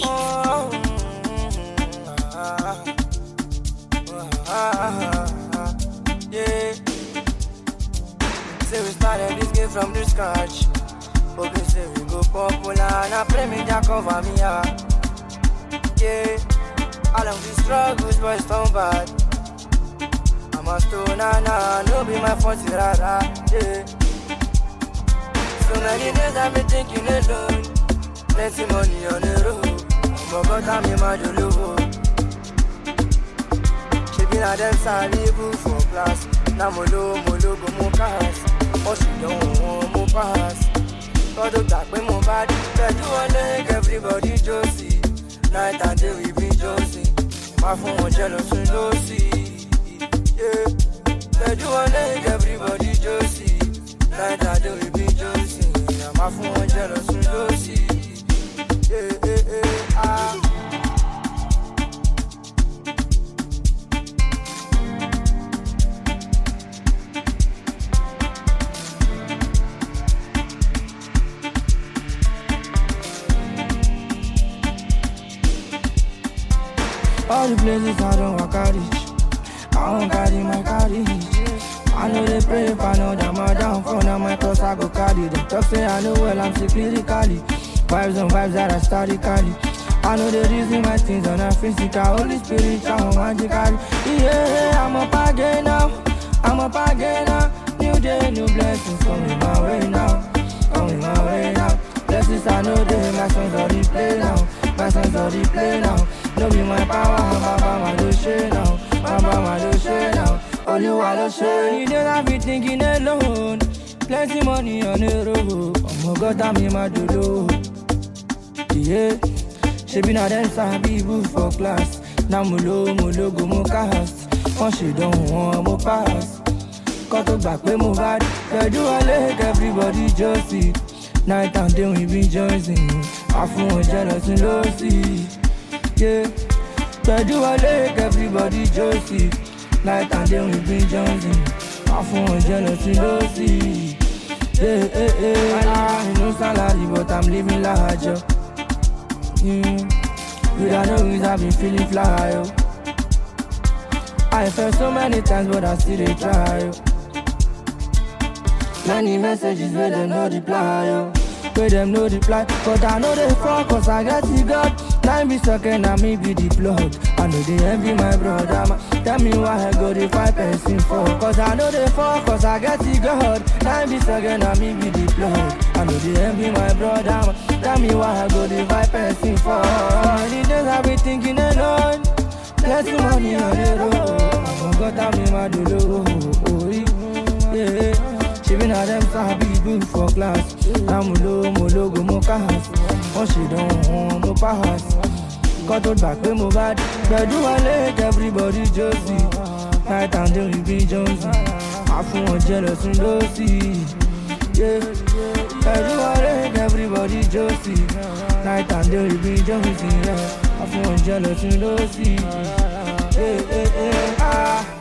Yeah. Say we started this game from the scratch. Hoping say we go popular and I pray me Jah cover me up. Yeah. All of these struggles boys don't bad. I'm a stoner now, no be my fault rara. Yeah. So many days I've been thinking alone. Plenty money on the road, but God I'm in my dolo. She been a them salibu for class. Now molo go mo pass. Oh she don't want mo pass. God do that when mo bad. Tell you one leg everybody josie. Night and day we be josie. My phone jealous and lossy. Yeah. Tell you one leg everybody josie. Night and day we be josie. My phone jealous and lossy. All the places I don't walk out reach, I don't carry my carriage. I know they pray if I know that my downfall, now my cross I go carry. Them talk say I know well, I'm sick lyrically. Vibes on vibes that I study carry. I know the reason my things are not physical, only spiritual, magical. Yeah, I'm up again now, I'm up again now. New day, new blessings coming my way now, coming my way now. Blessings I know they, my songs are replay now, my songs are replay now. No be my power, my do shit now, my do shit now. All you all shit, you don't be thinking alone. Plenty money on the road, oh my God, I'm in my dolo. Yeah, she been a dancer, be good for class. Now molo go mo cast. When she don't want mo pass. Cut to back with mo bad. Yeah, do a leg, everybody just see. Night and day we be joining. I feel jealous and lossy. Yeah, yeah, do a leg, everybody just see. Night and day we be joining. I feel jealous and lossy. Yeah, no salary, but I'm living large. Without no reason, I've been feeling fly. Yo. I felt so many times, but I still they try. Yo. Many messages where them no reply. Yo. Where them no reply, but I know they fall, cause I got the God. 9 be second, and me be the blood. I know they envy my brother, man. Tell me why I go the 5% for. Cause I know they fall, cause I got the God. 9 be second, and me be the blood. I know they envy my brother, man. Tell me why I go the 5% for. Many days I be thinking alone. Plenty money on the road. I got time in my dolo. Yeah. She been a them sabi good for class. Now molo go mo cast. Oh she don't want mo pass. Cut out back with mo bad. But do a leg everybody just see. Night and day we be Jonesy. I feel jealous and lossy. Yeah, I do a leg everybody just see. Night and day we be Jonesy. Yeah, I feel jealous and lossy. Yeah.